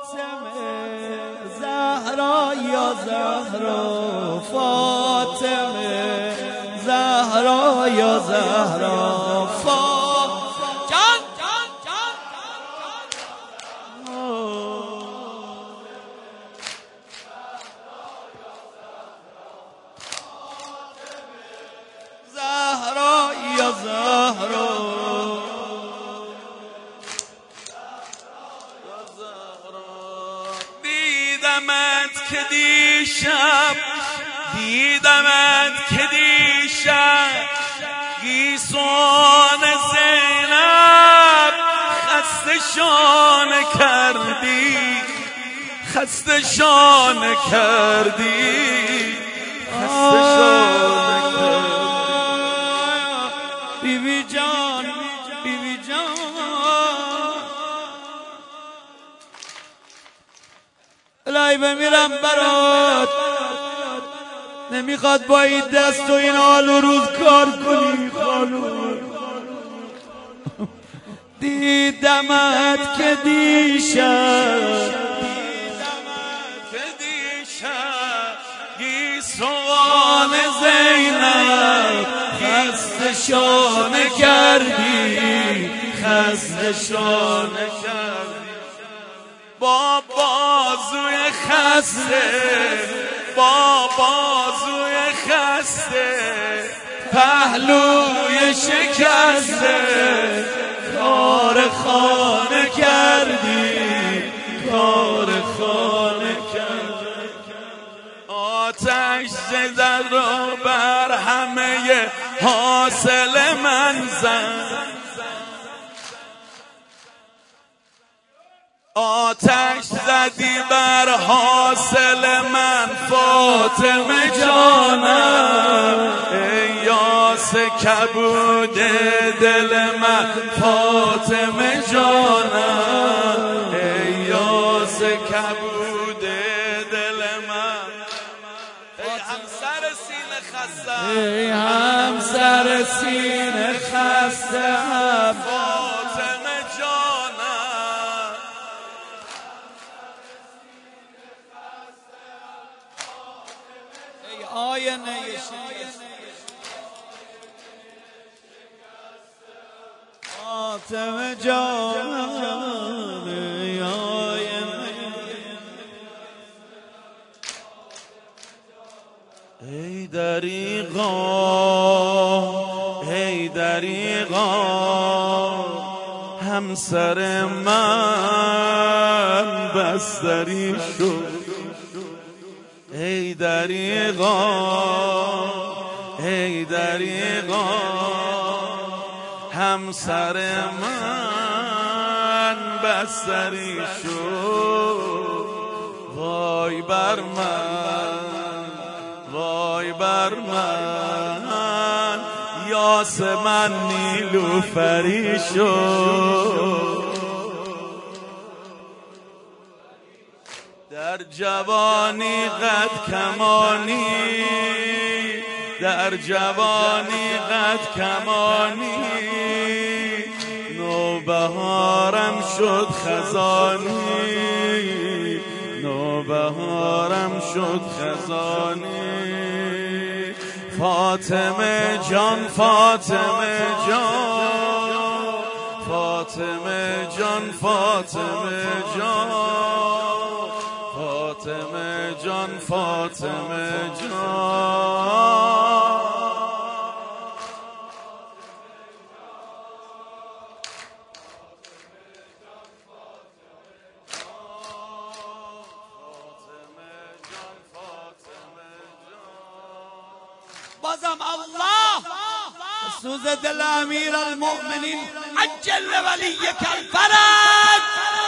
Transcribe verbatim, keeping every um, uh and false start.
زهرا یا زهرا فاطمه زهرا یا زهرا فاطمه جان جان جان زهرا یا زهرا دیدمت که دیشب دیدمت که دیشب گیسوان زینب خسته شانه کردی خسته شانه کردی خسته شانه کردی بیبی جان بیبی جان الهی بمیرم برات نمیخواد با این دست و این حال و روز کار کنی خانوم دیدمت که دیشب دیدمت که دیشب گیسوان زینب خسته شانه کردی خسته شانه کردی با بازوی خسته با بازوی خسته پهلوی شکسته کار خانه کردی کار خانه کردی آتش زد رو بر همه حاصل من زد آتش زدی بر حاصل من فاطمه جانم ای یاس کبود دل من فاطمه جانم ای یاس کبود دل من ای همسر سینه خسته ای همسر سینه خسته فاطمه جانم آینه فاطمه جان ای دریغا ای دریغا همسر من بستری شد ای دریغا ای دریغا همسر من بستری شد وای بر من وای بر من یاس من نیلوفری شد در جوانی قد کمانی در جوانی قد کمانی نوبهارم شد خزانی نوبهارم شد خزانی فاطمه جان فاطمه جان فاطمه جان فاطمه جان فاطمه جان فاطمه جان بازم الله سوز دل امیر المؤمنین عجل ولیک الفرج